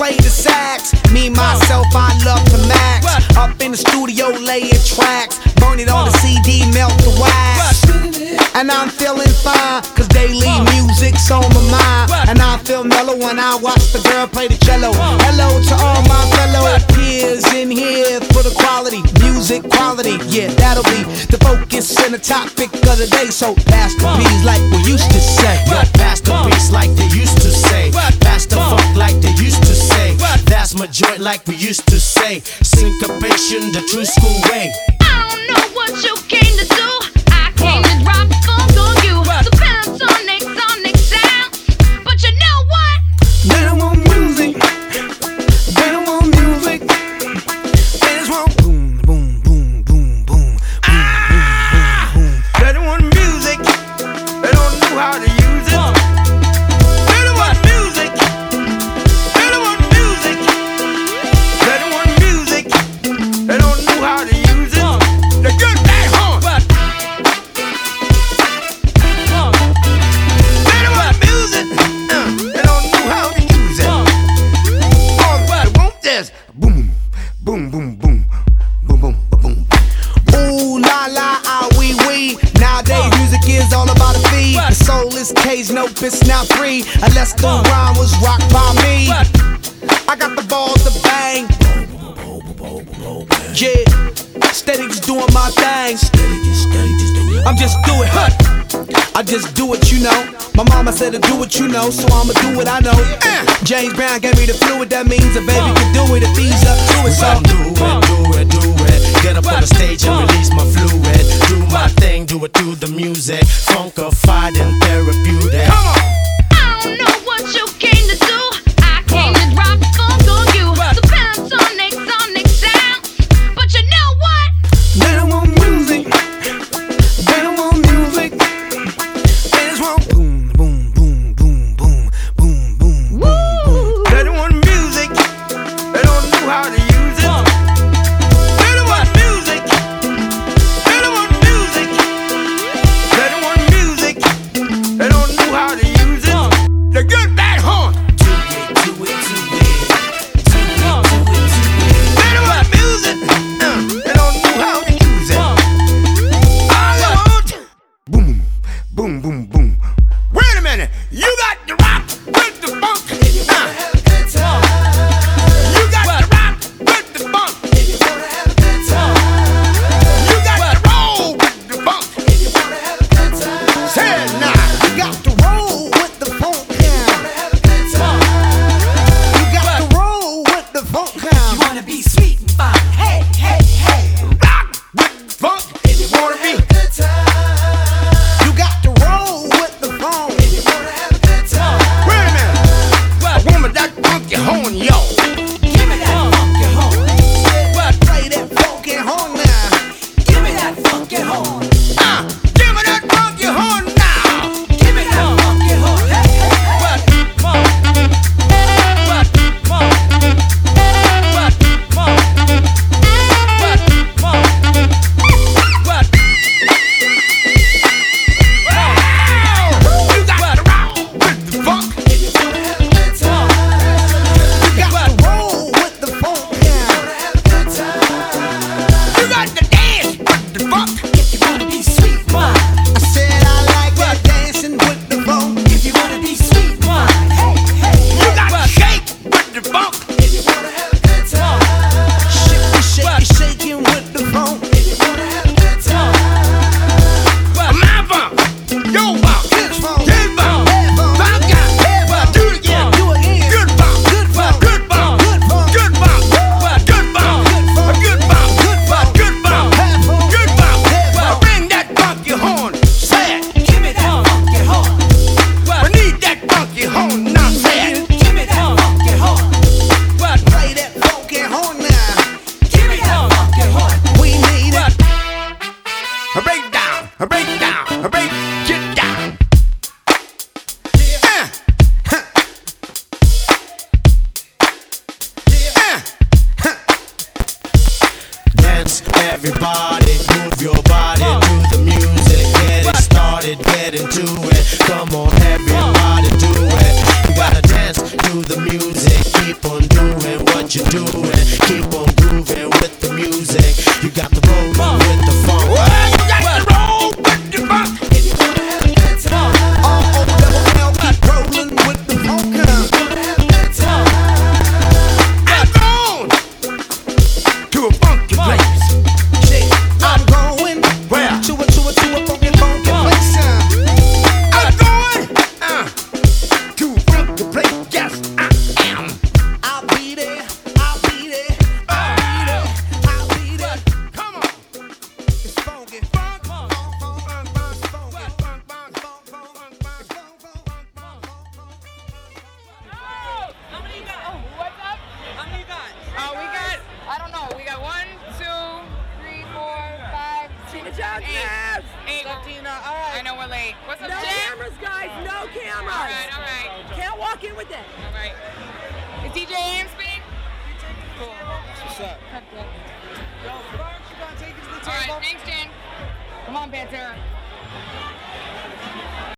play the sax. Me, myself, I love to max. Up in the studio, laying tracks. Burn it on the CD, melt the wax. And I'm feeling fine, cause daily music's on my mind. And I feel mellow when I watch the girl play the cello. Hello to all my fellow peers in here for the quality, music quality. Yeah, that'll be the focus and the topic of the day. So pass the beats like we used to say. Yo, pass the beats like they used to say. Pass the funk like they used to say. That's my joint like we used to say. Syncopation, the true school way. I don't know what you came to do. I came to drop the funk on you. The pentatonic, sonic sound. But you know what? They don't want music. They don't want music. They just want boom, boom, boom, boom, boom, boom, boom, boom. They don't want music. They don't know how to use it. They don't want music. They don't want music. They don't want music. They don't know how to use it. They get that horn. They don't want music. They don't know how to use it. All they want is boom, boom, boom, boom, boom, boom, boom. Ooh la la, ah wee wee. Nowadays music is all about a fee. The soul is caged, nope, it's not free unless the rhyme was rocked by me. I got the balls to bang. Yeah, steady just doing my thing. I'm just doing it. I just do it, you know. My mama said to do what you know, so I'ma do what I know. James Brown gave me the fluid, that means a baby can do it if he's up to it. So do it. Get up on the stage and release my fluid. Do my thing, do it through the music. Funkified and therapeutic. come on. I don't know what you came to do. I came to drop the funk on you. The pentatonic, sonic sound. But you know what? They don't want music. They don't want music. They just want boom, boom, boom, boom, boom, boom, boom, boom, boom. They don't want music. They don't know how to use it. They don't want music. They don't want music. They don't want music. They don't know how to use it. They get that horn. They don't want music. They don't know how to use it. All I want, boom, boom, boom, boom. Wait a minute, you got the rock with the funk. You got the rock with the funk. You got the roll with the funk. Say it now. You got the roll with the funk. You got the roll with the funk. You wanna be sweet and fine. Hey, hey, hey. Rock with the funk. If you wanna be. You got to roll with the phone. Wait a minute. I want that funky horn, yo. Give me that funky horn. Play that funky horn now. Give me that funky horn. Give me that funky horn now. Give me that funky horn. Hey, hey, hey. You got to rock with the funk. You got to roll with the funk. You got to dance with the funk. If you wanna be sweet and fine. I said I like that dancing with the funk. If you wanna be sweet and fine. Hey, hey, You hey. got to shake with the funk. If you wanna have a good time. Shaking with the funk. If you wanna have a good time. My funk, your funk, his funk, funk out. Do it again. Good funk, good funk, good funk, good funk, good funk, good funk, good funk, good funk, good funk, good funk. Bring that funky horn. Say it. Give me that funky horn. I need that funky horn. Now say it. Give me that funky horn. Play that funky horn now. Give me that funky horn. We need it. A break down, a break down, a break, get down. Dance, everybody, move your body to the music. Get it started, get into it. Come on, everybody, do it. You gotta dance to the music, keep on doing rocking with that. All right. Is DJ AM speaking? Cool. What's up? Yo, Burns, you gonna take it to the All table? right, thanks, Jen. Come on, Pantera.